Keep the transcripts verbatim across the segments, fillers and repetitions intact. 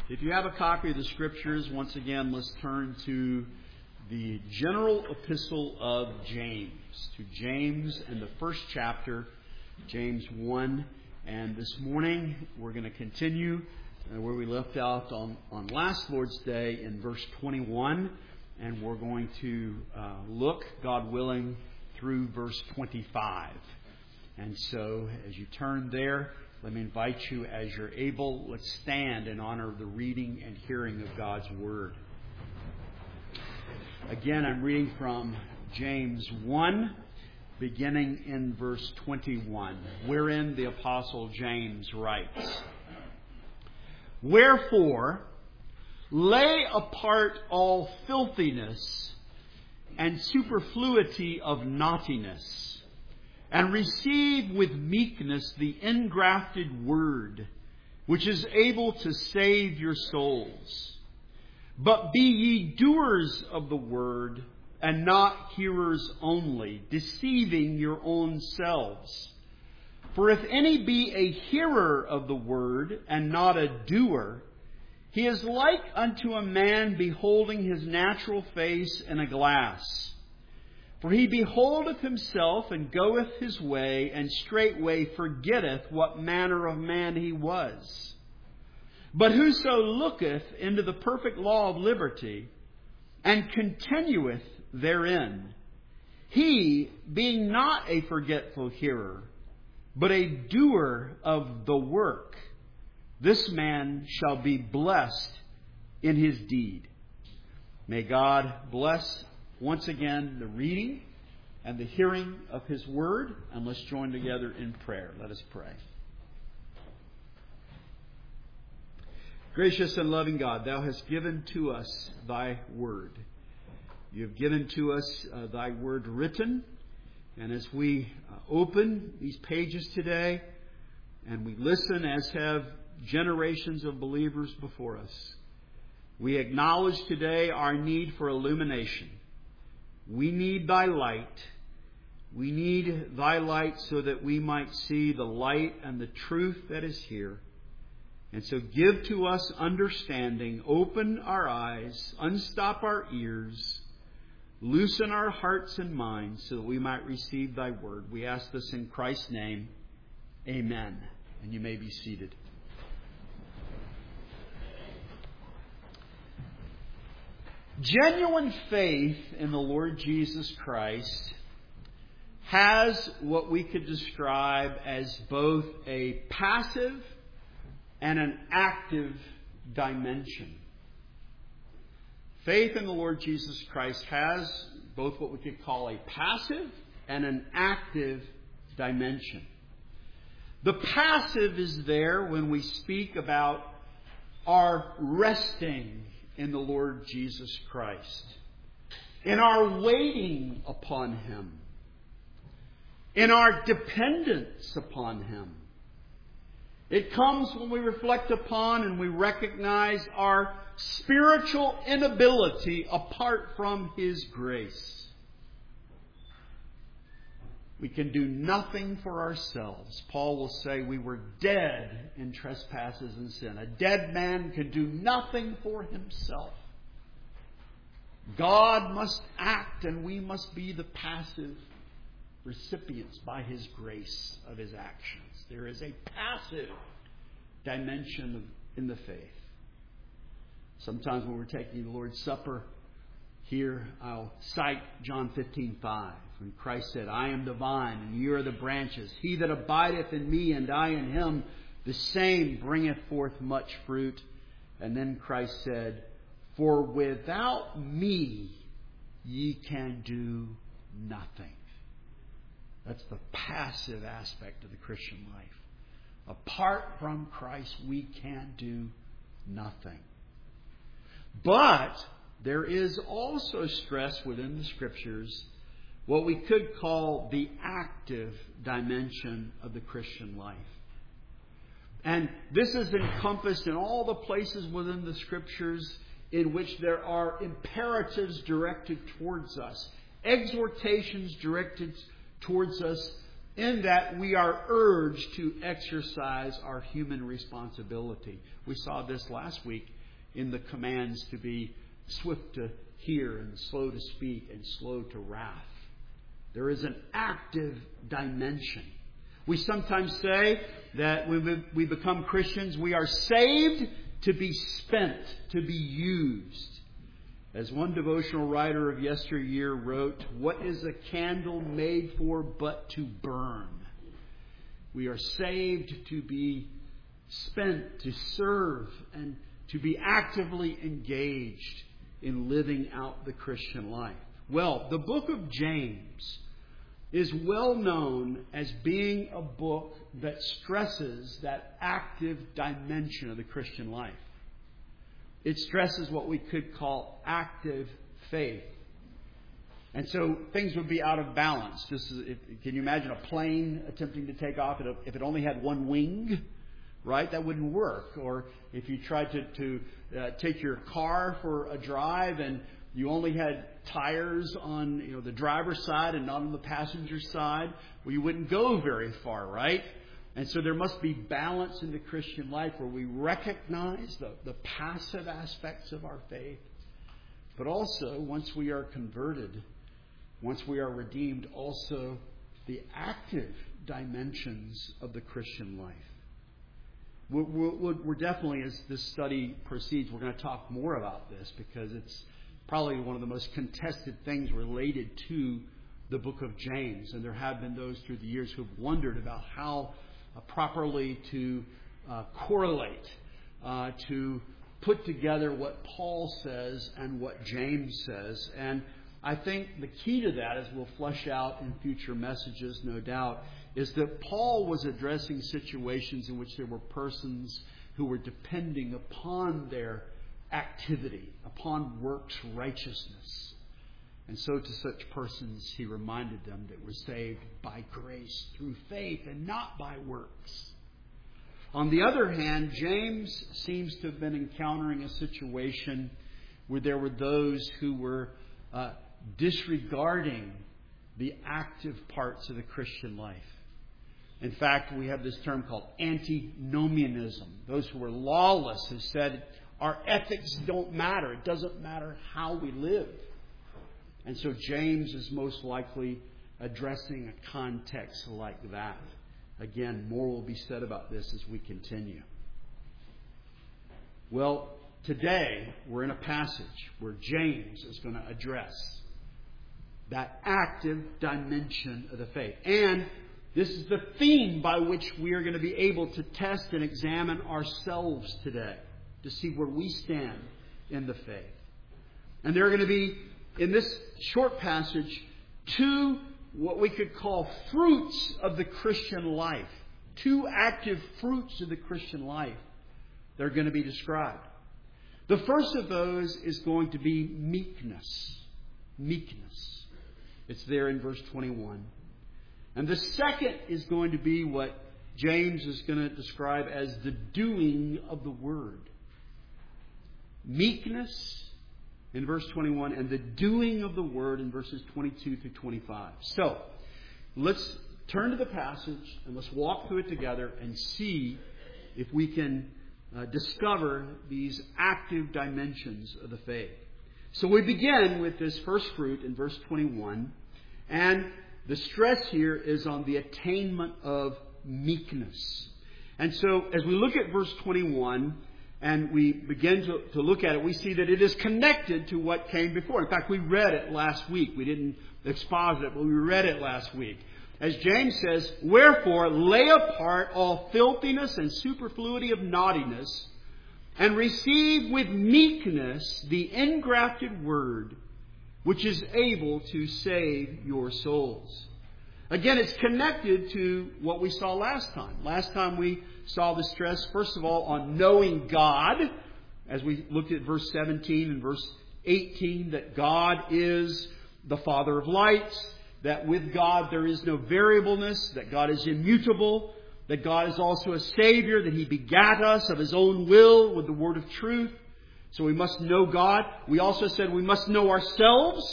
If you have a copy of the Scriptures, once again, let's turn to the general epistle of James. To James and the first chapter, James one. And this morning, we're going to continue uh, where we left out on, on last Lord's Day in verse twenty-one. And we're going to uh, look, God willing, through verse twenty-five. And so, as you turn there, let me invite you, as you're able, let's stand in honor of the reading and hearing of God's Word. Again, I'm reading from James one, beginning in verse twenty-one, wherein the Apostle James writes, "Wherefore, lay apart all filthiness and superfluity of naughtiness, and receive with meekness the engrafted word, which is able to save your souls. But be ye doers of the word, and not hearers only, deceiving your own selves. For if any be a hearer of the word, and not a doer, he is like unto a man beholding his natural face in a glass. For he beholdeth himself, and goeth his way, and straightway forgetteth what manner of man he was. But whoso looketh into the perfect law of liberty, and continueth therein, he, being not a forgetful hearer, but a doer of the work, this man shall be blessed in his deed." May God bless once again the reading and the hearing of His Word. And let's join together in prayer. Let us pray. Gracious and loving God, Thou hast given to us Thy Word. You have given to us uh, Thy Word written. And as we uh, open these pages today and we listen, as have generations of believers before us, we acknowledge today our need for illumination. We need Thy light. We need Thy light so that we might see the light and the truth that is here. And so give to us understanding, open our eyes, unstop our ears, loosen our hearts and minds so that we might receive Thy word. We ask this in Christ's name. Amen. And you may be seated. Genuine faith in the Lord Jesus Christ has what we could describe as both a passive and an active dimension. Faith in the Lord Jesus Christ has both what we could call a passive and an active dimension. The passive is there when we speak about our resting in the Lord Jesus Christ, in our waiting upon Him, in our dependence upon Him. It comes when we reflect upon and we recognize our spiritual inability apart from His grace. We can do nothing for ourselves. Paul will say we were dead in trespasses and sin. A dead man can do nothing for himself. God must act, and we must be the passive recipients by His grace of His actions. There is a passive dimension in the faith. Sometimes when we're taking the Lord's Supper here, I'll cite John fifteen five. When Christ said, "I am the vine, and ye are the branches. He that abideth in me, and I in him, the same bringeth forth much fruit." And then Christ said, "For without me ye can do nothing." That's the passive aspect of the Christian life. Apart from Christ, we can do nothing. But there is also stress within the Scriptures what we could call the active dimension of the Christian life. And this is encompassed in all the places within the Scriptures in which there are imperatives directed towards us, exhortations directed towards us in that we are urged to exercise our human responsibility. We saw this last week in the commands to be swift to hear and slow to speak and slow to wrath. There is an active dimension. We sometimes say that when we become Christians, we are saved to be spent, to be used. As one devotional writer of yesteryear wrote, "What is a candle made for but to burn?" We are saved to be spent, to serve, and to be actively engaged in living out the Christian life. Well, the book of James is well known as being a book that stresses that active dimension of the Christian life. It stresses what we could call active faith. And so things would be out of balance. Just as if, can you imagine a plane attempting to take off if it only had one wing? Right? That wouldn't work. Or if you tried to, to uh, take your car for a drive and you only had tires on, you know, the driver's side and not on the passenger side, well, you wouldn't go very far, right? And so there must be balance in the Christian life where we recognize the, the passive aspects of our faith, but also, once we are converted, once we are redeemed, also the active dimensions of the Christian life. We're, we're, we're definitely, as this study proceeds, we're going to talk more about this because it's probably one of the most contested things related to the book of James. And there have been those through the years who have wondered about how uh, properly to uh, correlate, uh, to put together what Paul says and what James says. And I think the key to that, as we'll flesh out in future messages, no doubt, is that Paul was addressing situations in which there were persons who were depending upon their activity, upon works righteousness. And so to such persons he reminded them that we're saved by grace through faith and not by works. On the other hand, James seems to have been encountering a situation where there were those who were uh, disregarding the active parts of the Christian life. In fact, we have this term called antinomianism. Those who were lawless, who said our ethics don't matter. It doesn't matter how we live. And so James is most likely addressing a context like that. Again, more will be said about this as we continue. Well, today we're in a passage where James is going to address that active dimension of the faith. And this is the theme by which we are going to be able to test and examine ourselves today to see where we stand in the faith. And there are going to be, in this short passage, two what we could call fruits of the Christian life. Two active fruits of the Christian life that are going to be described. The first of those is going to be meekness. Meekness. It's there in verse twenty-one. And the second is going to be what James is going to describe as the doing of the word. Meekness in verse twenty-one, and the doing of the word in verses twenty-two through twenty-five. So, let's turn to the passage and let's walk through it together and see if we can uh, discover these active dimensions of the faith. So we begin with this first fruit in verse twenty-one, and the stress here is on the attainment of meekness. And so, as we look at verse twenty-one, and we begin to, to look at it, we see that it is connected to what came before. In fact, we read it last week. We didn't exposit it, but we read it last week. As James says, "Wherefore lay apart all filthiness and superfluity of naughtiness, and receive with meekness the engrafted word, which is able to save your souls." Again, it's connected to what we saw last time. Last time we saw the stress, first of all, on knowing God, as we looked at verse seventeen and verse eighteen, that God is the Father of lights, that with God there is no variableness, that God is immutable, that God is also a Savior, that He begat us of His own will with the word of truth. So we must know God. We also said we must know ourselves,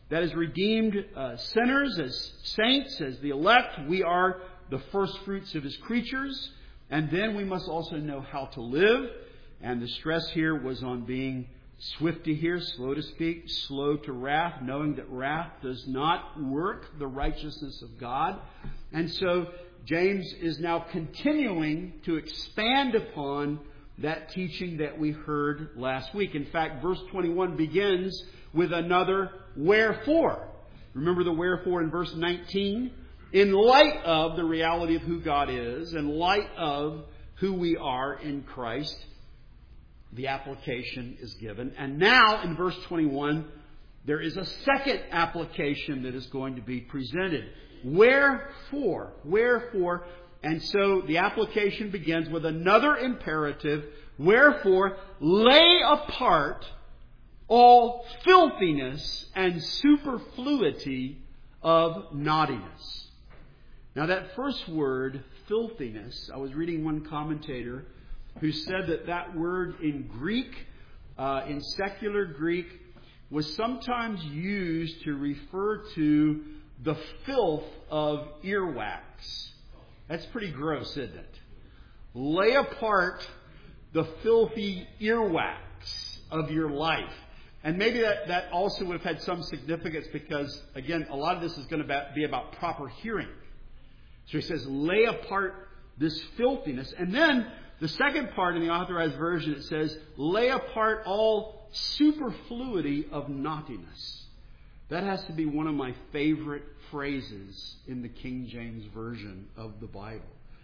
that as redeemed uh, sinners, as saints, as the elect, we are the first fruits of His creatures. And then we must also know how to live. And the stress here was on being swift to hear, slow to speak, slow to wrath, knowing that wrath does not work the righteousness of God. And so James is now continuing to expand upon that teaching that we heard last week. In fact, verse twenty-one begins with another wherefore. Remember the wherefore in verse nineteen? In light of the reality of who God is, in light of who we are in Christ, the application is given. And now in verse twenty-one, there is a second application that is going to be presented. Wherefore? Wherefore? And so the application begins with another imperative. Wherefore, lay apart all filthiness and superfluity of naughtiness. Now that first word, filthiness, I was reading one commentator who said that that word in Greek, uh, in secular Greek, was sometimes used to refer to the filth of earwax. That's pretty gross, isn't it? Lay apart the filthy earwax of your life. And maybe that, that also would have had some significance because, again, a lot of this is going to be about proper hearing. So he says, lay apart this filthiness. And then the second part in the Authorized Version, it says, lay apart all superfluity of naughtiness. That has to be one of my favorite phrases in the King James Version of the Bible.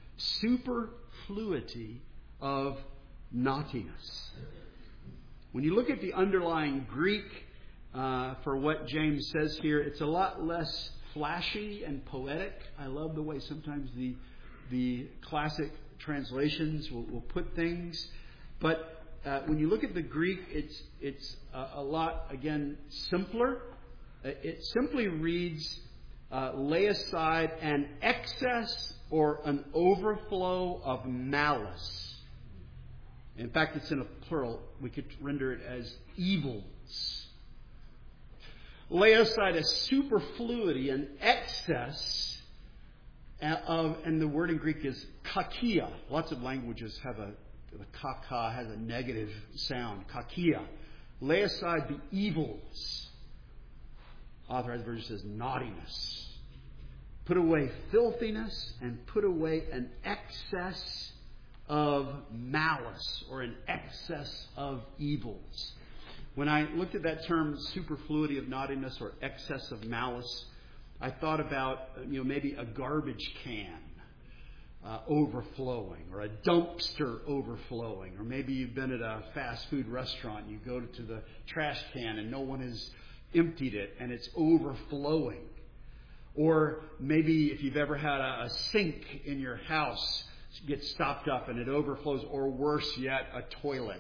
Superfluity of naughtiness. When you look at the underlying Greek uh, for what James says here, it's a lot less flashy and poetic. I love the way sometimes the the classic translations will, will put things. But uh, when you look at the Greek, it's it's a, a lot, again, simpler. It simply reads, uh, lay aside an excess or an overflow of malice. In fact, it's in a plural. We could render it as evils. Lay aside a superfluity, an excess of, and the word in Greek is kakia. Lots of languages have a, the kaka has a negative sound. Kakia. Lay aside the evils. Authorized Version says naughtiness. Put away filthiness and put away an excess of malice or an excess of evils. When I looked at that term, superfluity of naughtiness or excess of malice, I thought about, you know, maybe a garbage can uh, overflowing or a dumpster overflowing. Or maybe you've been at a fast food restaurant and you go to the trash can and no one has emptied it and it's overflowing. Or maybe if you've ever had a, a sink in your house get stopped up and it overflows, or worse yet, a toilet.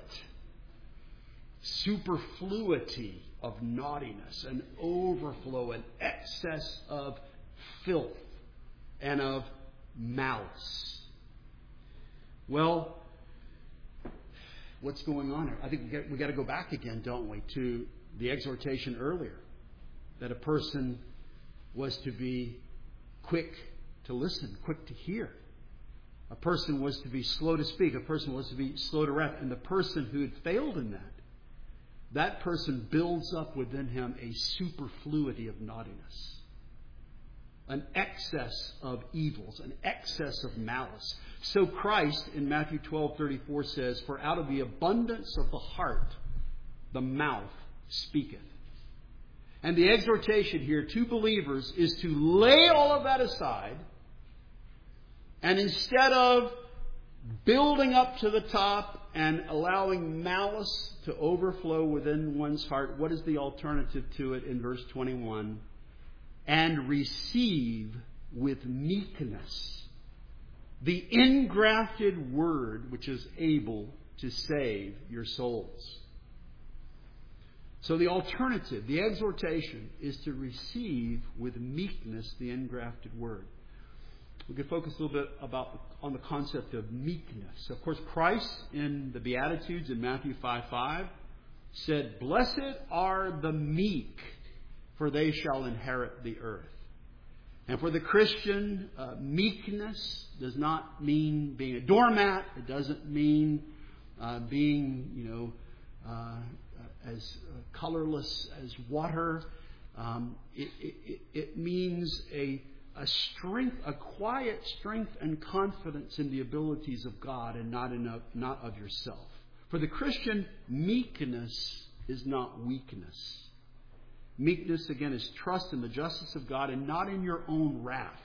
Superfluity of naughtiness, an overflow, an excess of filth and of malice. Well, what's going on here? I think we got, we got to go back again, don't we, to the exhortation earlier that a person was to be quick to listen, quick to hear. A person was to be slow to speak. A person was to be slow to wrath. And the person who had failed in that, that person builds up within him a superfluity of naughtiness, an excess of evils, an excess of malice. So Christ in Matthew twelve thirty-four says, "For out of the abundance of the heart, the mouth speaketh." And the exhortation here to believers is to lay all of that aside, and instead of building up to the top and allowing malice to overflow within one's heart, what is the alternative to it in verse twenty-one? And receive with meekness the engrafted word which is able to save your souls. So the alternative, the exhortation, is to receive with meekness the engrafted word. We could focus a little bit about on the concept of meekness. Of course, Christ in the Beatitudes in Matthew five five said, "Blessed are the meek, for they shall inherit the earth. And for the Christian, uh, meekness does not mean being a doormat. It doesn't mean uh, being, you know, uh, as colorless as water. Um, it, it, it means a, a strength, a quiet strength and confidence in the abilities of God and not in a, not of yourself. For the Christian, meekness is not weakness. Meekness, again, is trust in the justice of God and not in your own wrath.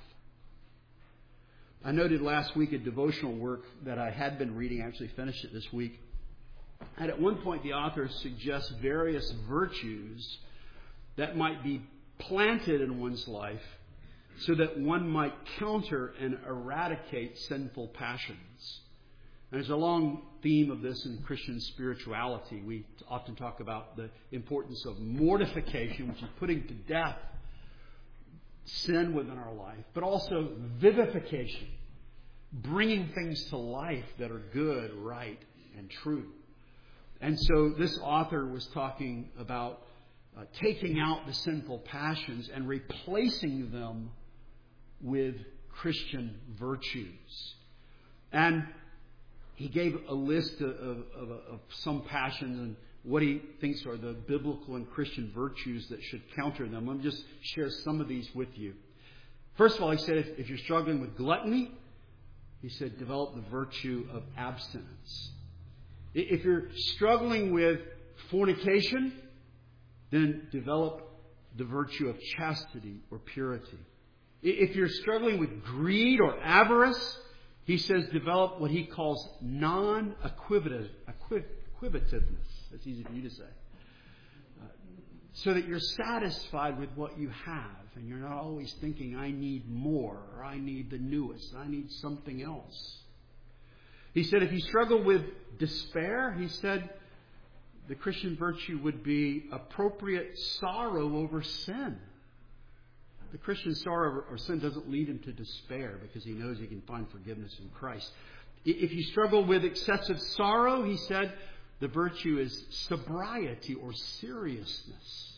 I noted last week a devotional work that I had been reading. I actually finished it this week. And at one point, the author suggests various virtues that might be planted in one's life so that one might counter and eradicate sinful passions. And there's a long theme of this in Christian spirituality. We often talk about the importance of mortification, which is putting to death sin within our life, but also vivification, bringing things to life that are good, right, and true. And so this author was talking about uh, taking out the sinful passions and replacing them with Christian virtues. And he gave a list of, of, of some passions and what he thinks are the biblical and Christian virtues that should counter them. Let me just share some of these with you. First of all, he said if, if you're struggling with gluttony, he said develop the virtue of abstinence. If you're struggling with fornication, then develop the virtue of chastity or purity. If you're struggling with greed or avarice, he says develop what he calls non-equivocativeness. That's easy for you to say. Uh, so that you're satisfied with what you have and you're not always thinking, I need more, or I need the newest, I need something else. He said if you struggle with despair, he said the Christian virtue would be appropriate sorrow over sin. The Christian sorrow or sin doesn't lead him to despair because he knows he can find forgiveness in Christ. If you struggle with excessive sorrow, he said, the virtue is sobriety or seriousness.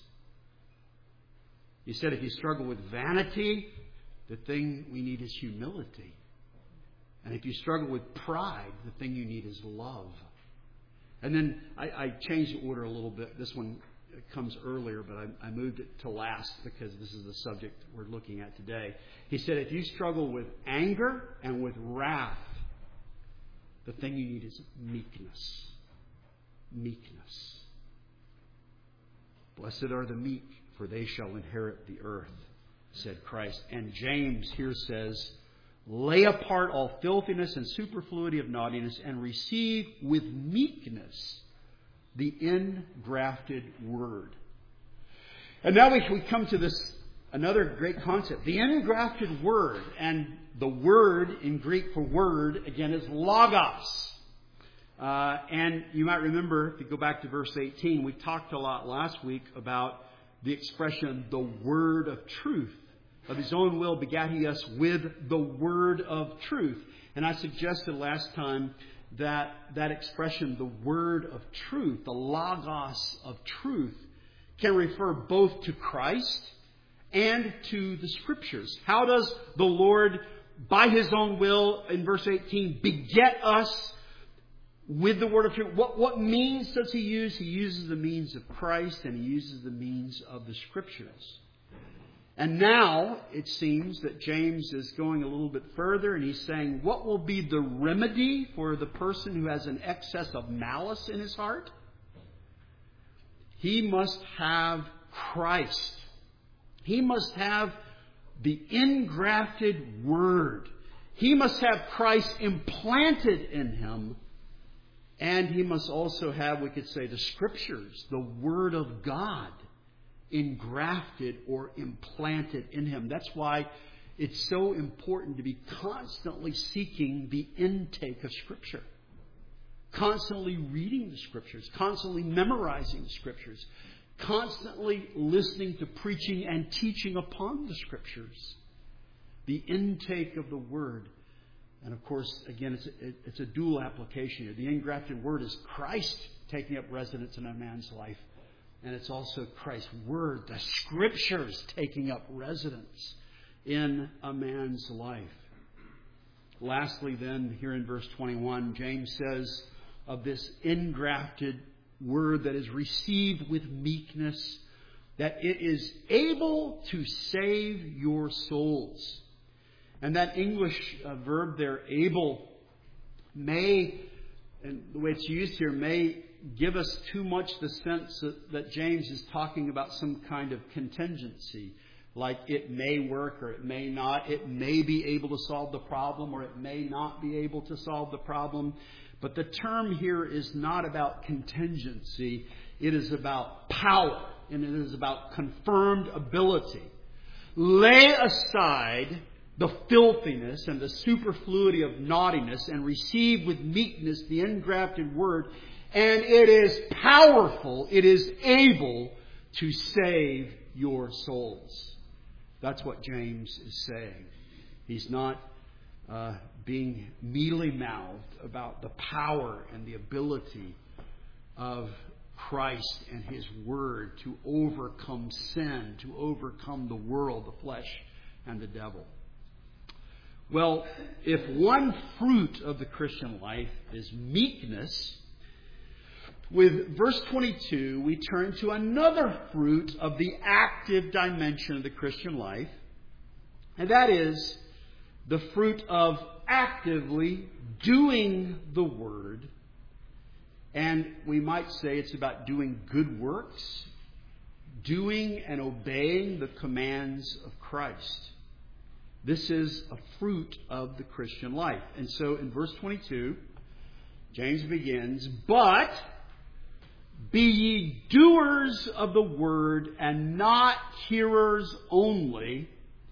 He said if you struggle with vanity, the thing we need is humility. And if you struggle with pride, the thing you need is love. And then I, I changed the order a little bit. This one comes earlier, but I, I moved it to last because this is the subject we're looking at today. He said if you struggle with anger and with wrath, the thing you need is meekness. Meekness. Blessed are the meek, for they shall inherit the earth, said Christ. And James here says, lay apart all filthiness and superfluity of naughtiness and receive with meekness the engrafted word. And now we, we come to this, another great concept. The engrafted word, and the word in Greek for word, again, is logos. Uh, and you might remember, if you go back to verse eighteen, we talked a lot last week about the expression, the word of truth. Of his own will begat he us with the word of truth. And I suggested last time that that expression, the word of truth, the logos of truth, can refer both to Christ and to the Scriptures. How does the Lord, by his own will, in verse eighteen, beget us with the word of truth? What, what means does he use? He uses the means of Christ and he uses the means of the Scriptures. And now it seems that James is going a little bit further and he's saying, what will be the remedy for the person who has an excess of malice in his heart? He must have Christ. He must have the engrafted word. He must have Christ implanted in him. And he must also have, we could say, the Scriptures, the Word of God, engrafted or implanted in him. That's why it's so important to be constantly seeking the intake of Scripture. Constantly reading the Scriptures. Constantly memorizing the Scriptures. Constantly listening to preaching and teaching upon the Scriptures. The intake of the Word. And of course, again, it's a, it's a dual application here. The engrafted Word is Christ taking up residence in a man's life. and it's also Christ's Word, the Scriptures, taking up residence in a man's life. Lastly, then, here in verse twenty-one, James says of this engrafted Word that is received with meekness, that it is able to save your souls. And that English uh, verb there, able, may, and the way it's used here, may give us too much the sense that, that James is talking about some kind of contingency. Like it may work or it may not. It may be able to solve the problem or it may not be able to solve the problem. But the term here is not about contingency. It is about power. And it is about confirmed ability. Lay aside the filthiness and the superfluity of naughtiness and receive with meekness the engrafted Word. And it is powerful. It is able to save your souls. That's what James is saying. He's not uh, being mealy-mouthed about the power and the ability of Christ and His Word to overcome sin, to overcome the world, the flesh, and the devil. Well, if one fruit of the Christian life is meekness, with verse twenty-two, we turn to another fruit of the active dimension of the Christian life, and that is the fruit of actively doing the Word. And we might say it's about doing good works, doing and obeying the commands of Christ. This is a fruit of the Christian life. And so in verse twenty-two, James begins, "But be ye doers of the word and not hearers only,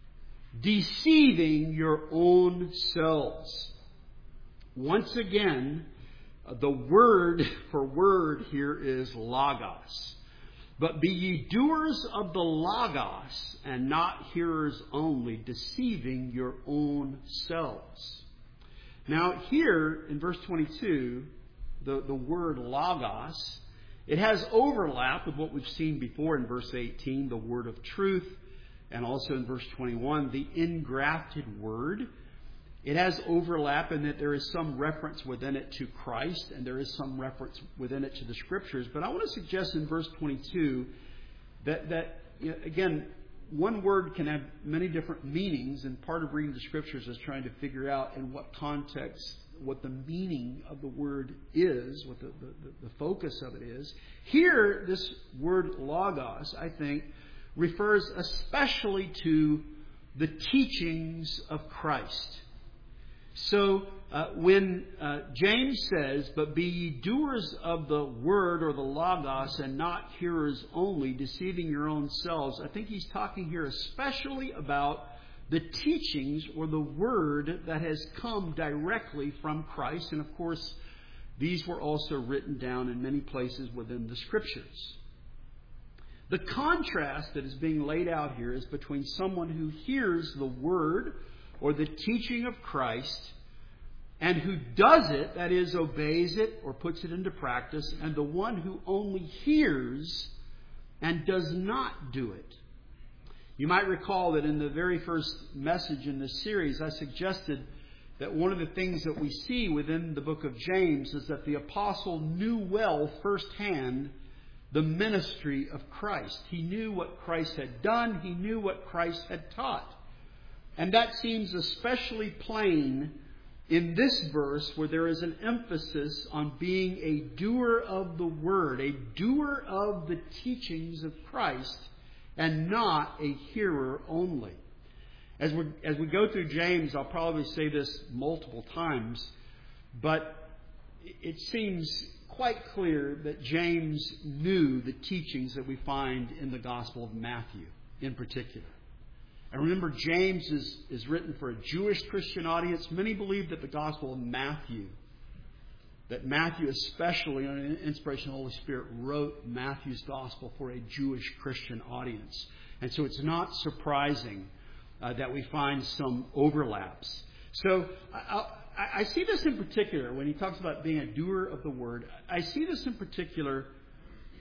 deceiving your own selves." Once again, the word for word here is logos. "But be ye doers of the logos and not hearers only, deceiving your own selves." Now here in verse twenty-two, the, the word logos, it has overlap with what we've seen before in verse eighteen, the word of truth, and also in verse twenty-one, the engrafted word. It has overlap in that there is some reference within it to Christ and there is some reference within it to the Scriptures. But I want to suggest in verse twenty-two that, that you know, again, one word can have many different meanings, and part of reading the Scriptures is trying to figure out in what context, what the meaning of the word is, what the, the, the focus of it is. Here, this word logos, I think, refers especially to the teachings of Christ. So uh, when uh, James says, "But be ye doers of the word," or the logos, "and not hearers only, deceiving your own selves," I think he's talking here especially about the teachings or the word that has come directly from Christ. And of course, these were also written down in many places within the Scriptures. The contrast that is being laid out here is between someone who hears the word or the teaching of Christ and who does it, that is, obeys it or puts it into practice, and the one who only hears and does not do it. You might recall that in the very first message in this series, I suggested that one of the things that we see within the book of James is that the apostle knew well firsthand the ministry of Christ. He knew what Christ had done. He knew what Christ had taught. And that seems especially plain in this verse, where there is an emphasis on being a doer of the word, a doer of the teachings of Christ, and not a hearer only. As we as we go through James, I'll probably say this multiple times, but it seems quite clear that James knew the teachings that we find in the Gospel of Matthew in particular. And remember, James is, is written for a Jewish Christian audience. Many believe that the Gospel of Matthew, that Matthew especially, under the inspiration of the Holy Spirit, wrote Matthew's Gospel for a Jewish Christian audience. And so it's not surprising uh, that we find some overlaps. So I, I, I see this in particular, when he talks about being a doer of the Word, I see this in particular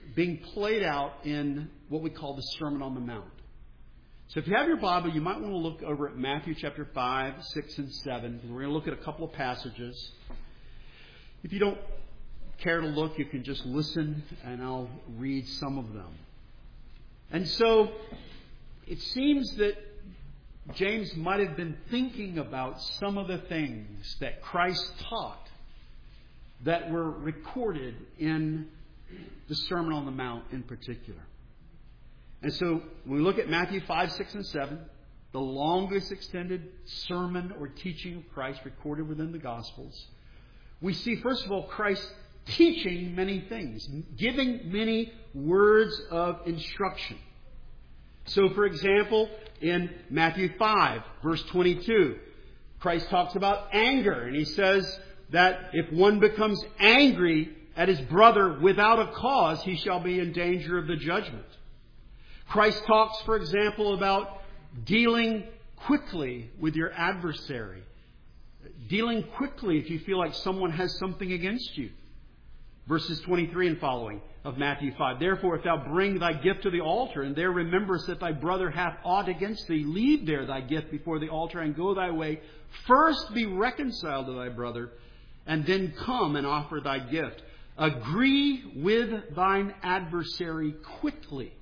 being played out in what we call the Sermon on the Mount. So if you have your Bible, you might want to look over at Matthew chapter five, six, and seven. We're going to look at a couple of passages. If you don't care to look, you can just listen, and I'll read some of them. And so it seems that James might have been thinking about some of the things that Christ taught that were recorded in the Sermon on the Mount in particular. And so when we look at Matthew five, six, and seven, the longest extended sermon or teaching of Christ recorded within the Gospels, we see, first of all, Christ teaching many things, giving many words of instruction. So, for example, in Matthew five, verse twenty-two, Christ talks about anger, and he says that if one becomes angry at his brother without a cause, he shall be in danger of the judgment. Christ talks, for example, about dealing quickly with your adversary. Dealing quickly if you feel like someone has something against you. Verses twenty-three and following of Matthew five. Therefore, if thou bring thy gift to the altar, and there rememberest that thy brother hath aught against thee, leave there thy gift before the altar, and go thy way. First be reconciled to thy brother, and then come and offer thy gift. Agree with thine adversary quickly.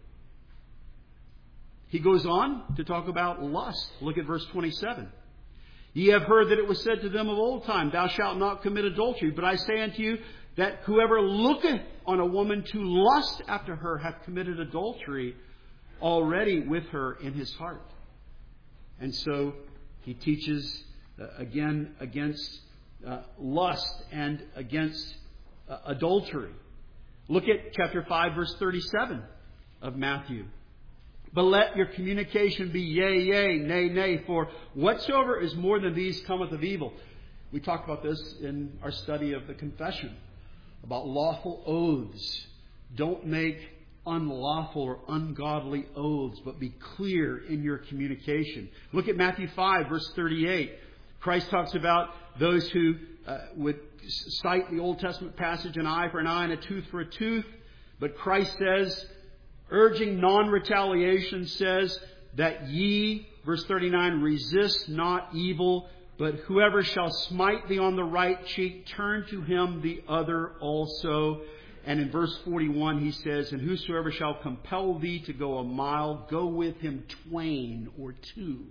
He goes on to talk about lust. Look at verse twenty-seven. Ye have heard that it was said to them of old time, Thou shalt not commit adultery. But I say unto you, that whoever looketh on a woman to lust after her hath committed adultery already with her in his heart. And so he teaches uh, again against uh, lust and against uh, adultery. Look at chapter five, verse thirty-seven of Matthew. But let your communication be yea, yea, nay, nay, for whatsoever is more than these cometh of evil. We talked about this in our study of the confession, about lawful oaths. Don't make unlawful or ungodly oaths, but be clear in your communication. Look at Matthew five, verse thirty-eight. Christ talks about those who uh, would cite the Old Testament passage, an eye for an eye and a tooth for a tooth. But Christ says, urging non-retaliation, says that ye, verse thirty-nine, resist not evil, but whoever shall smite thee on the right cheek, turn to him the other also. And in verse forty-one he says, and whosoever shall compel thee to go a mile, go with him twain or two.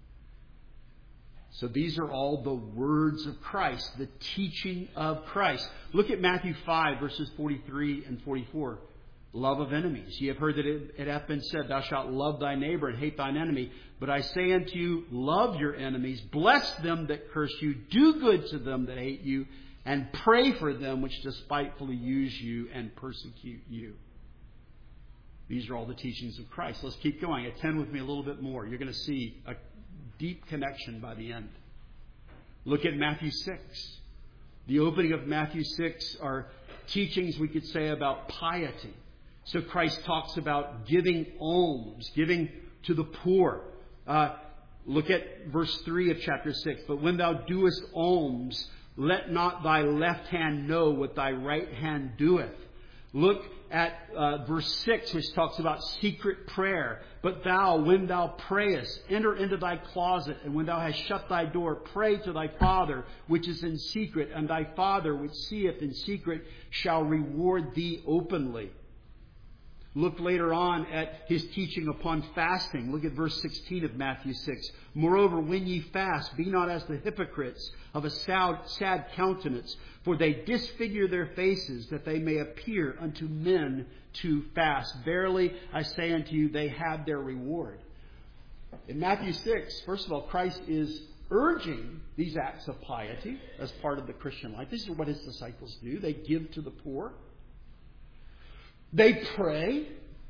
So these are all the words of Christ, the teaching of Christ. Look at Matthew five, verses forty-three and forty-four. Love of enemies. Ye have heard that it, it hath been said, Thou shalt love thy neighbor and hate thine enemy. But I say unto you, love your enemies, bless them that curse you, do good to them that hate you, and pray for them which despitefully use you and persecute you. These are all the teachings of Christ. Let's keep going. Attend with me a little bit more. You're going to see a deep connection by the end. Look at Matthew six. The opening of Matthew six are teachings, we could say, about piety. So Christ talks about giving alms, giving to the poor. Uh, look at verse three of chapter six. But when thou doest alms, let not thy left hand know what thy right hand doeth. Look at uh, verse six, which talks about secret prayer. But thou, when thou prayest, enter into thy closet, and when thou hast shut thy door, pray to thy Father which is in secret, and thy Father which seeth in secret shall reward thee openly. Look later on at his teaching upon fasting. Look at verse sixteen of Matthew six. Moreover, when ye fast, be not as the hypocrites of a sad, sad countenance, for they disfigure their faces, that they may appear unto men to fast. Verily, I say unto you, they have their reward. In Matthew six, first of all, Christ is urging these acts of piety as part of the Christian life. This is what his disciples do. They give to the poor. They pray.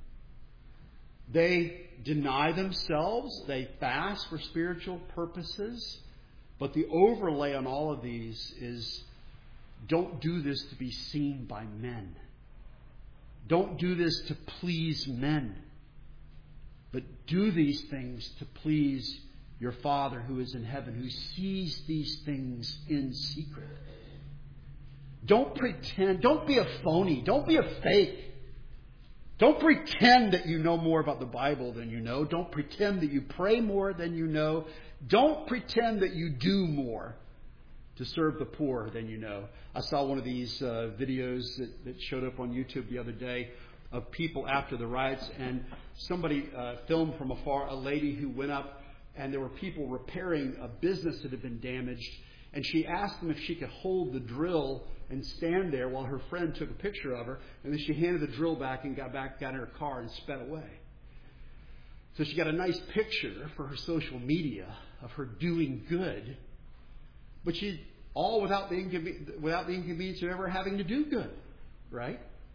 They deny themselves. They fast for spiritual purposes. But the overlay on all of these is, don't do this to be seen by men. Don't do this to please men. But do these things to please your Father who is in heaven, who sees these things in secret. Don't pretend. Don't be a phony. Don't be a fake. Don't pretend that you know more about the Bible than you know. Don't pretend that you pray more than you know. Don't pretend that you do more to serve the poor than you know. I saw one of these uh, videos that, that showed up on YouTube the other day of people after the riots, and somebody uh, filmed from afar a lady who went up, and there were people repairing a business that had been damaged, and she asked them if she could hold the drill and stand there while her friend took a picture of her, and then she handed the drill back and got back got in her car and sped away. So she got a nice picture for her social media of her doing good, but she all without the inconven- without the inconvenience of ever having to do good, right?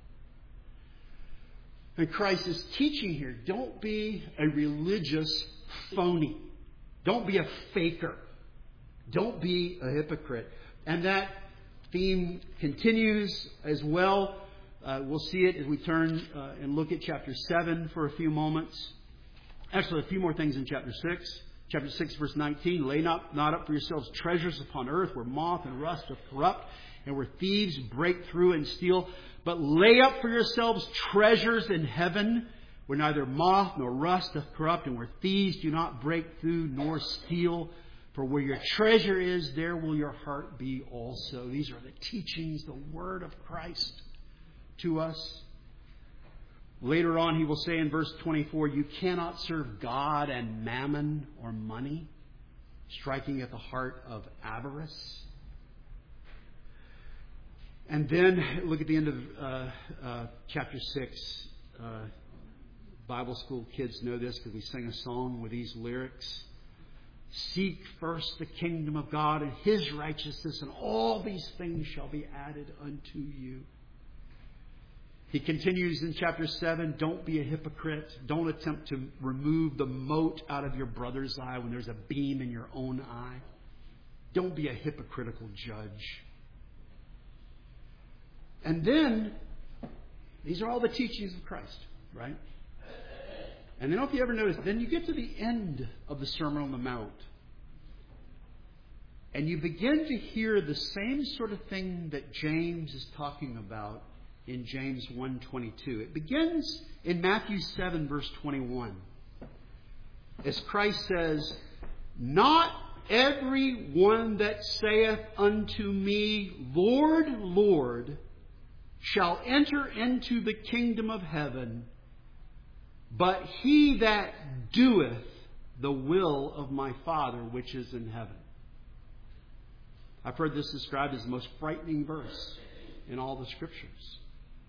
And Christ is teaching here, don't be a religious phony. Don't be a faker. Don't be a hypocrite. And that theme continues as well. Uh, we'll see it as we turn uh, and look at chapter seven for a few moments. Actually, a few more things in chapter six. Chapter six, verse nineteen. Lay not, not up for yourselves treasures upon earth where moth and rust doth corrupt and where thieves break through and steal. But lay up for yourselves treasures in heaven where neither moth nor rust doth corrupt and where thieves do not break through nor steal. For where your treasure is, there will your heart be also. These are the teachings, the word of Christ to us. Later on, he will say in verse twenty-four, you cannot serve God and mammon or money, striking at the heart of avarice. And then look at the end of uh, uh, chapter six. Uh, Bible school kids know this because we sing a song with these lyrics. Seek first the kingdom of God and His righteousness, and all these things shall be added unto you. He continues in chapter seven, don't be a hypocrite. Don't attempt to remove the mote out of your brother's eye when there's a beam in your own eye. Don't be a hypocritical judge. And then, these are all the teachings of Christ, right? And then, if you ever notice, then you get to the end of the Sermon on the Mount. And you begin to hear the same sort of thing that James is talking about in James one twenty-two. It begins in Matthew seven, verse twenty-one. As Christ says, not every one that saith unto me, Lord, Lord, shall enter into the kingdom of heaven, but he that doeth the will of my Father which is in heaven. I've heard this described as the most frightening verse in all the Scriptures.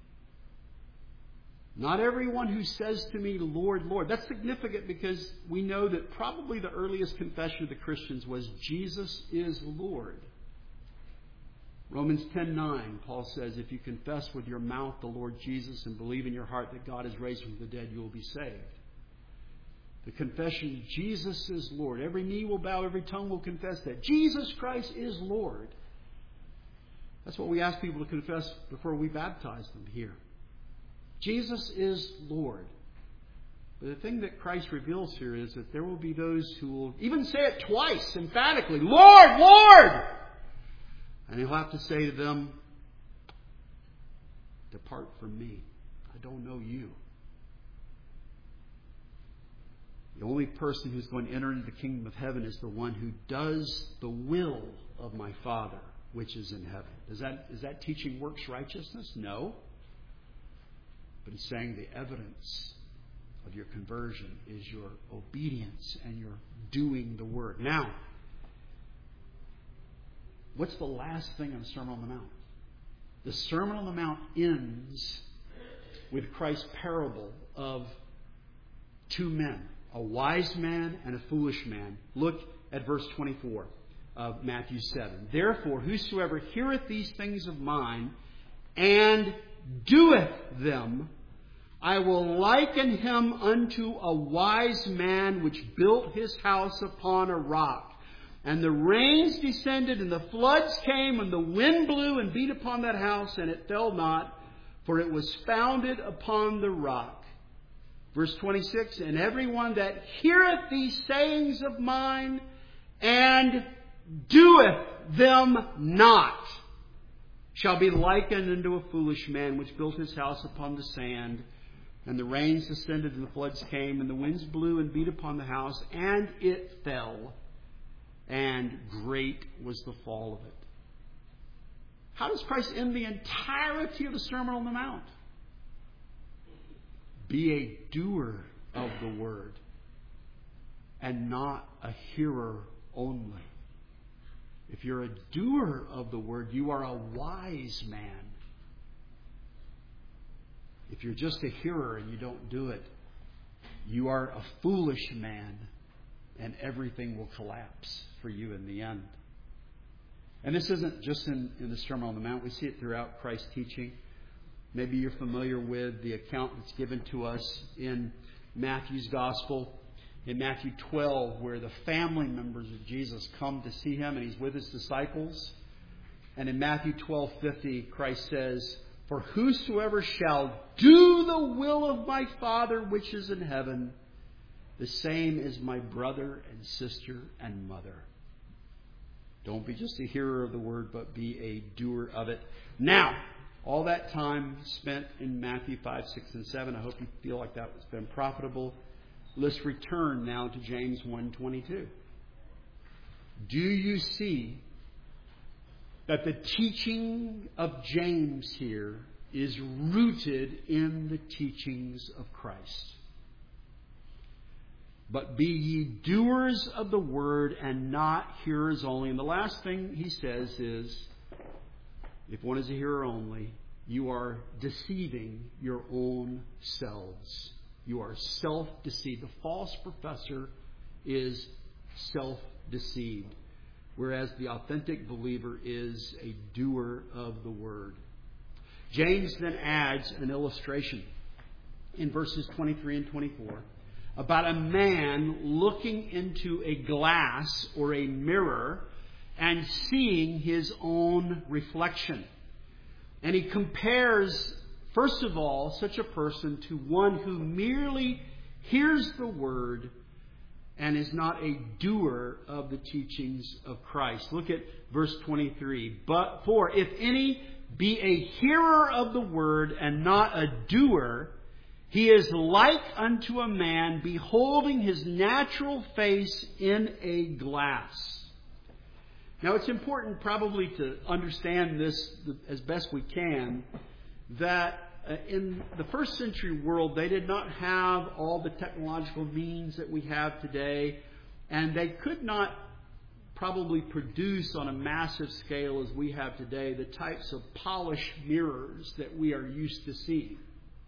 Not everyone who says to me, Lord, Lord. That's significant because we know that probably the earliest confession of the Christians was Jesus is Lord. Romans ten nine, Paul says, if you confess with your mouth the Lord Jesus and believe in your heart that God has raised from the dead, you will be saved. The confession, Jesus is Lord. Every knee will bow, every tongue will confess that Jesus Christ is Lord. That's what we ask people to confess before we baptize them here. Jesus is Lord. But the thing that Christ reveals here is that there will be those who will even say it twice, emphatically, Lord, Lord! And he'll have to say to them, depart from me. I don't know you. The only person who's going to enter into the kingdom of heaven is the one who does the will of my Father, which is in heaven. Is that, is that teaching works righteousness? No. But it's saying the evidence of your conversion is your obedience and your doing the word. Now, what's the last thing on the Sermon on the Mount? The Sermon on the Mount ends with Christ's parable of two men, a wise man and a foolish man. Look at verse twenty-four of Matthew seven. Therefore, whosoever heareth these things of mine and doeth them, I will liken him unto a wise man which built his house upon a rock. And the rains descended, and the floods came, and the wind blew and beat upon that house, and it fell not, for it was founded upon the rock. Verse twenty-six, and everyone that heareth these sayings of mine, and doeth them not, shall be likened unto a foolish man, which built his house upon the sand. And the rains descended and the floods came, and the winds blew and beat upon the house, and it fell, and great was the fall of it. How does Christ end the entirety of the Sermon on the Mount? Be a doer of the word, and not a hearer only. If you're a doer of the word, you are a wise man. If you're just a hearer and you don't do it, you are a foolish man, and everything will collapse for you in the end. And this isn't just in, in the Sermon on the Mount. We see it throughout Christ's teaching. Maybe you're familiar with the account that's given to us in Matthew's Gospel, in Matthew twelve, where the family members of Jesus come to see him, and he's with his disciples. And in Matthew twelve fifty, Christ says, "For whosoever shall do the will of my Father which is in heaven, the same is my brother and sister and mother." Don't be just a hearer of the word, but be a doer of it. Now, all that time spent in Matthew five, six, and seven, I hope you feel like that has been profitable. Let's return now to James one twenty-two. Do you see that the teaching of James here is rooted in the teachings of Christ? But be ye doers of the word and not hearers only. And the last thing he says is, if one is a hearer only, you are deceiving your own selves. You are self-deceived. The false professor is self-deceived, whereas the authentic believer is a doer of the word. James then adds an illustration in verses twenty-three and twenty-four about a man looking into a glass or a mirror and seeing his own reflection. And he compares, first of all, such a person to one who merely hears the word and is not a doer of the teachings of Christ. Look at verse twenty-three. But for if any be a hearer of the word and not a doer, he is like unto a man beholding his natural face in a glass. Now, it's important probably to understand this as best we can, that in the first century world, they did not have all the technological means that we have today, and they could not probably produce on a massive scale as we have today the types of polished mirrors that we are used to seeing.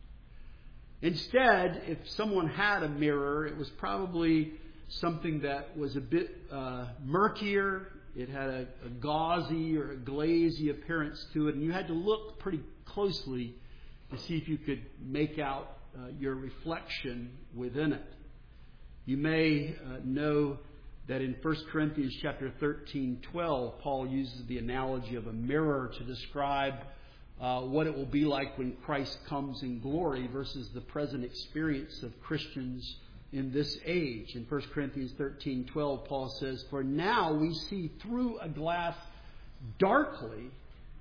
Instead, if someone had a mirror, it was probably something that was a bit uh, murkier. It had a, a gauzy or a glazy appearance to it, and you had to look pretty closely to see if you could make out uh, your reflection within it. You may uh, know that in First Corinthians chapter thirteen, twelve, Paul uses the analogy of a mirror to describe uh, what it will be like when Christ comes in glory versus the present experience of Christians in this age. In First Corinthians thirteen, twelve, Paul says, "For now we see through a glass darkly,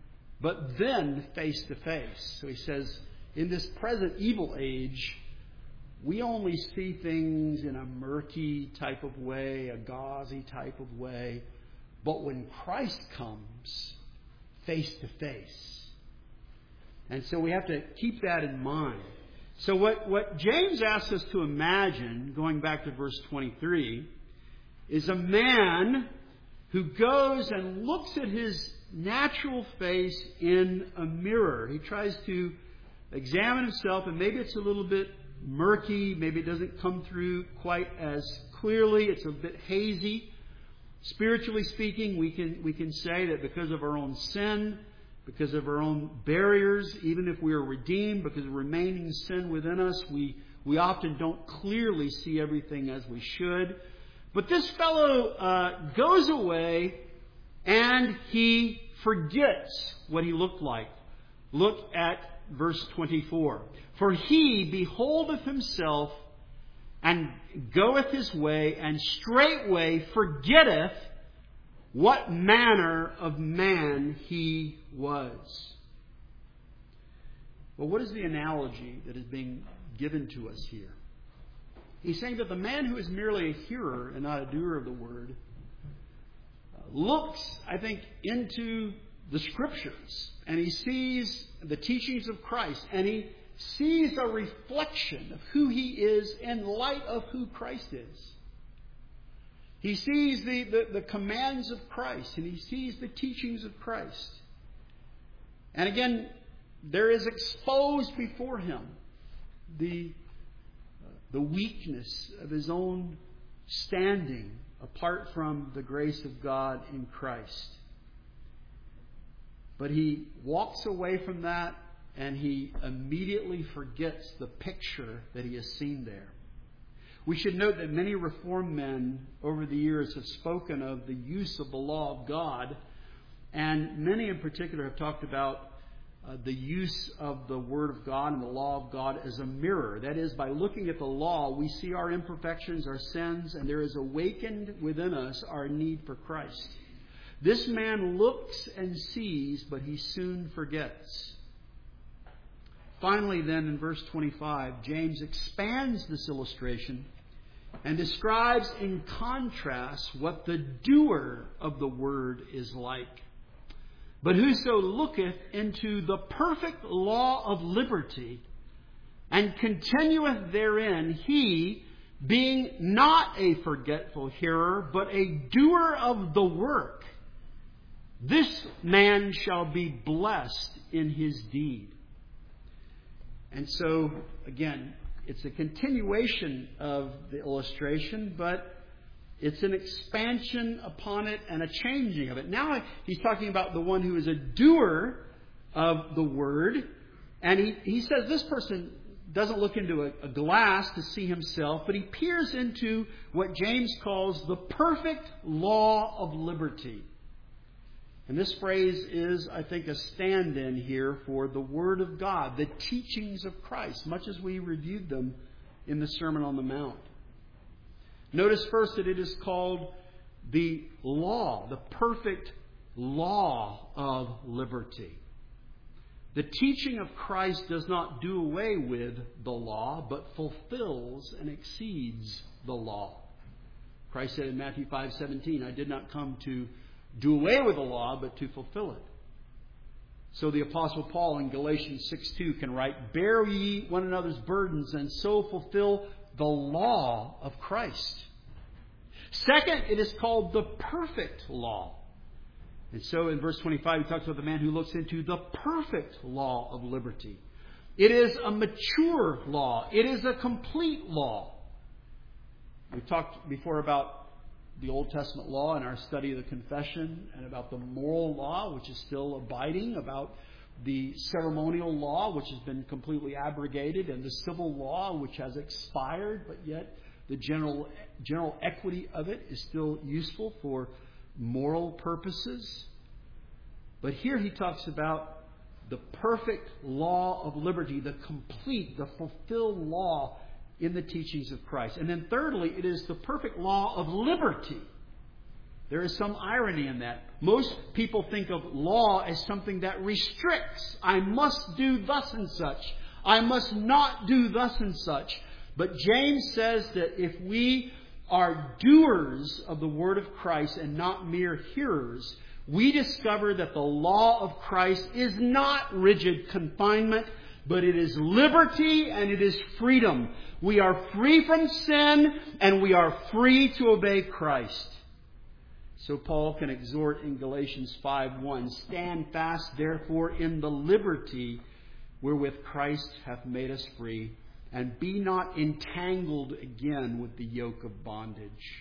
but then face to face." So he says, in this present evil age, we only see things in a murky type of way, a gauzy type of way. But when Christ comes, face to face. And so we have to keep that in mind. So what, what James asks us to imagine, going back to verse twenty-three, is a man who goes and looks at his natural face in a mirror. He tries to examine himself, and maybe it's a little bit murky, maybe it doesn't come through quite as clearly, it's a bit hazy. Spiritually speaking, we can we can say that because of our own sin, because of our own barriers, even if we are redeemed, because of remaining sin within us, we, we often don't clearly see everything as we should. But this fellow uh, goes away and he forgets what he looked like. Look at verse twenty-four. "For he beholdeth himself and goeth his way, and straightway forgetteth what manner of man he was." Well, what is the analogy that is being given to us here. He's saying that the man who is merely a hearer and not a doer of the word looks, I think, into the Scriptures, and he sees the teachings of Christ, and he sees a reflection of who he is in light of who Christ is. He sees the, the, the commands of Christ, and he sees the teachings of Christ. And again, there is exposed before him the, uh, the weakness of his own standing apart from the grace of God in Christ. But he walks away from that, and he immediately forgets the picture that he has seen there. We should note that many Reformed men over the years have spoken of the use of the law of God, and many in particular have talked about uh, the use of the Word of God and the law of God as a mirror. That is, by looking at the law, we see our imperfections, our sins, and there is awakened within us our need for Christ. This man looks and sees, but he soon forgets. Finally, then, in verse twenty-five, James expands this illustration and describes in contrast what the doer of the word is like. But whoso looketh into the perfect law of liberty and continueth therein, he, being not a forgetful hearer, but a doer of the work, this man shall be blessed in his deed. And so, again, it's a continuation of the illustration, but it's an expansion upon it and a changing of it. Now he's talking about the one who is a doer of the word. And he, he says this person doesn't look into a, a glass to see himself, but he peers into what James calls the perfect law of liberty. And this phrase is, I think, a stand-in here for the Word of God, the teachings of Christ, much as we reviewed them in the Sermon on the Mount. Notice first that it is called the law, the perfect law of liberty. The teaching of Christ does not do away with the law, but fulfills and exceeds the law. Christ said in Matthew five seventeen, I did not come to do away with the law, but to fulfill it. So the Apostle Paul in Galatians six two can write, bear ye one another's burdens, and so fulfill the law of Christ. Second, it is called the perfect law. And so in verse twenty-five, he talks about the man who looks into the perfect law of liberty. It is a mature law. It is a complete law. We talked before about the Old Testament law in our study of the confession, and about the moral law, which is still abiding, about the ceremonial law, which has been completely abrogated, and the civil law, which has expired, but yet the general general equity of it is still useful for moral purposes. But here he talks about the perfect law of liberty, the complete, the fulfilled law in the teachings of Christ. And then thirdly, it is the perfect law of liberty. There is some irony in that. Most people think of law as something that restricts. I must do thus and such. I must not do thus and such. But James says that if we are doers of the word of Christ and not mere hearers, we discover that the law of Christ is not rigid confinement, but it is liberty and it is freedom. We are free from sin and we are free to obey Christ. So Paul can exhort in Galatians five one, stand fast therefore in the liberty wherewith Christ hath made us free, and be not entangled again with the yoke of bondage.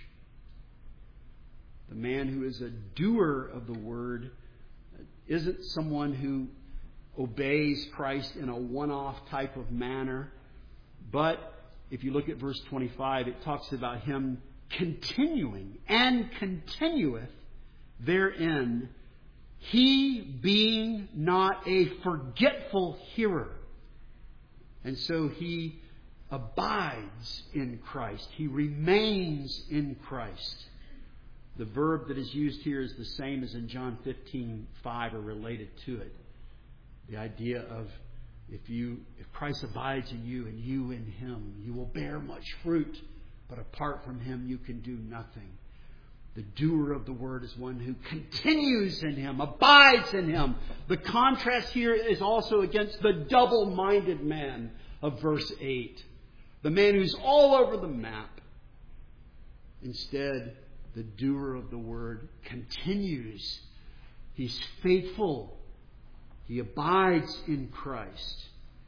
The man who is a doer of the word isn't someone who obeys Christ in a one-off type of manner. But if you look at verse twenty-five, it talks about him continuing and continueth therein, he being not a forgetful hearer. And so he abides in Christ. He remains in Christ. The verb that is used here is the same as in John fifteen five, or related to it. The idea of If you, if Christ abides in you and you in Him, you will bear much fruit. But apart from Him, you can do nothing. The doer of the word is one who continues in Him, abides in Him. The contrast here is also against the double-minded man of verse eight. The man who's all over the map. Instead, the doer of the word continues. He's faithful. He abides in Christ.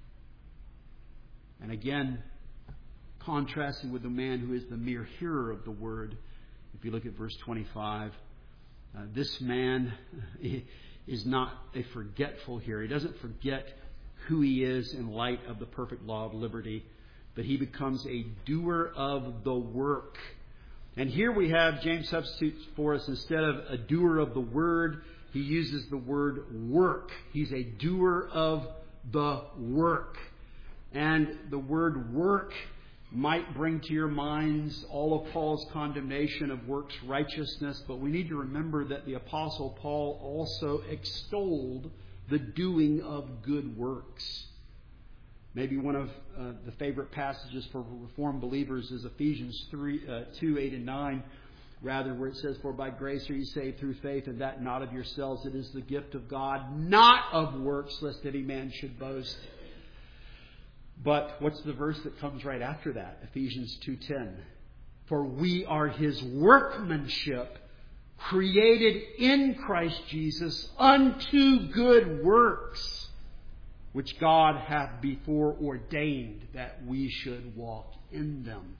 And again, contrasting with the man who is the mere hearer of the word. If you look at verse twenty-five, uh, this man is not a forgetful hearer. He doesn't forget who he is in light of the perfect law of liberty, but he becomes a doer of the work. And here we have, James substitutes for us, instead of a doer of the word, he uses the word work. He's a doer of the work. And the word work might bring to your minds all of Paul's condemnation of works righteousness, but we need to remember that the Apostle Paul also extolled the doing of good works. Maybe one of uh, the favorite passages for Reformed believers is Ephesians three, uh, two, eight, and nine, rather, where it says, "For by grace are you saved through faith, and that not of yourselves. It is the gift of God, not of works, lest any man should boast." But what's the verse that comes right after that? Ephesians two ten. "For we are His workmanship, created in Christ Jesus unto good works, which God hath before ordained that we should walk in them."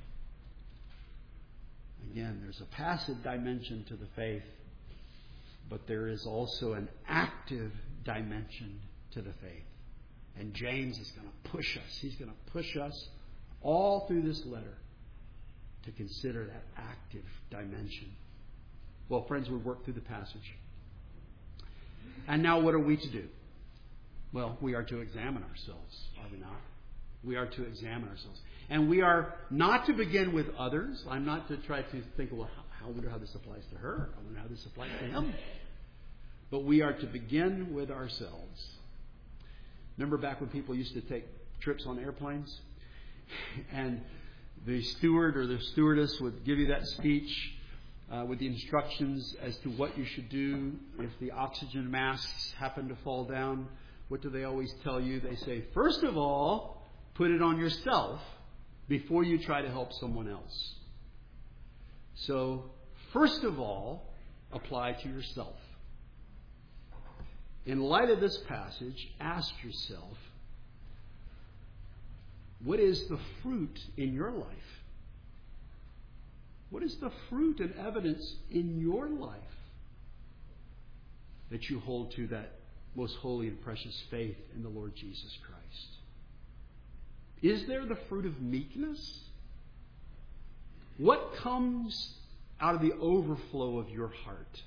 Again, there's a passive dimension to the faith, but there is also an active dimension to the faith. And James is going to push us. He's going to push us all through this letter to consider that active dimension. Well, friends, we've worked through the passage. And now what are we to do? Well, we are to examine ourselves, are we not? We are to examine ourselves. And we are not to begin with others. I'm not to try to think, well, I wonder how this applies to her. I wonder how this applies to him. But we are to begin with ourselves. Remember back when people used to take trips on airplanes? And the steward or the stewardess would give you that speech uh, with the instructions as to what you should do if the oxygen masks happen to fall down. What do they always tell you? They say, first of all, put it on yourself before you try to help someone else. So, first of all, apply to yourself. In light of this passage, ask yourself, what is the fruit in your life? What is the fruit and evidence in your life that you hold to that most holy and precious faith in the Lord Jesus Christ? Is there the fruit of meekness? What comes out of the overflow of your heart?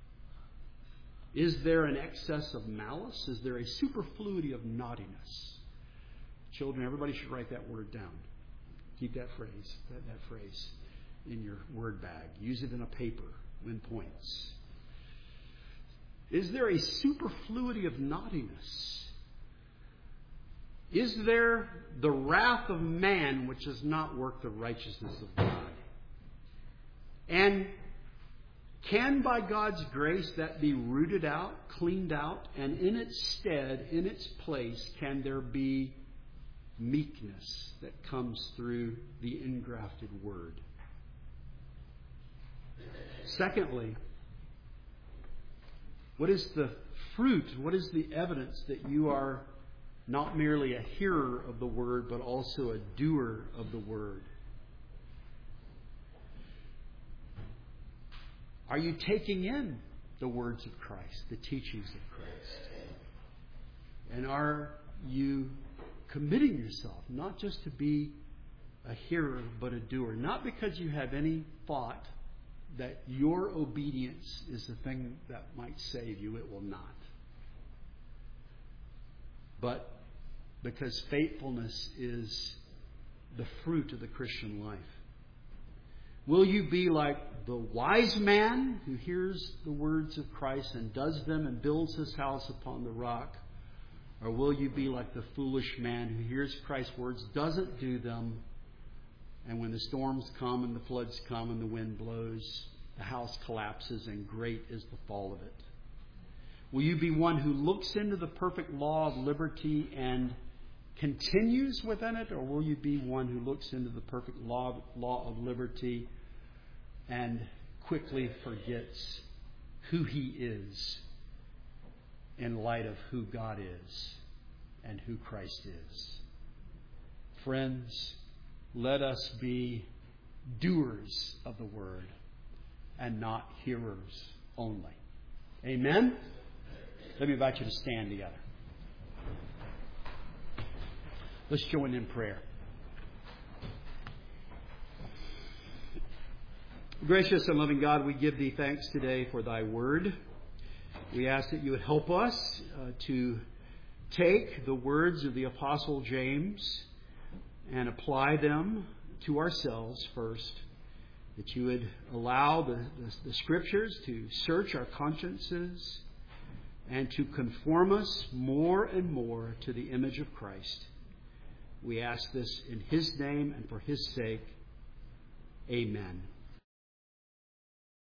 Is there an excess of malice? Is there a superfluity of naughtiness? Children, everybody should write that word down. Keep that phrase, that, that phrase in your word bag. Use it in a paper, win points. Is there a superfluity of naughtiness? Is there the wrath of man which does not work the righteousness of God? And can, by God's grace, that be rooted out, cleaned out, and in its stead, in its place, can there be meekness that comes through the engrafted word? Secondly, what is the fruit? What is the evidence that you are not merely a hearer of the word, but also a doer of the word? Are you taking in the words of Christ, the teachings of Christ? And are you committing yourself not just to be a hearer, but a doer? Not because you have any thought that your obedience is the thing that might save you. It will not. But because faithfulness is the fruit of the Christian life. Will you be like the wise man who hears the words of Christ and does them and builds his house upon the rock? Or will you be like the foolish man who hears Christ's words, doesn't do them, and when the storms come and the floods come and the wind blows, the house collapses and great is the fall of it? Will you be one who looks into the perfect law of liberty and continues within it? Or will you be one who looks into the perfect law, law of liberty and quickly forgets who He is in light of who God is and who Christ is? Friends, let us be doers of the word and not hearers only. Amen? Let me invite you to stand together. Let's join in prayer. Gracious and loving God, we give Thee thanks today for Thy word. We ask that You would help us uh, to take the words of the Apostle James and apply them to ourselves first. That You would allow the, the, the Scriptures to search our consciences and to conform us more and more to the image of Christ. We ask this in His name and for His sake. Amen.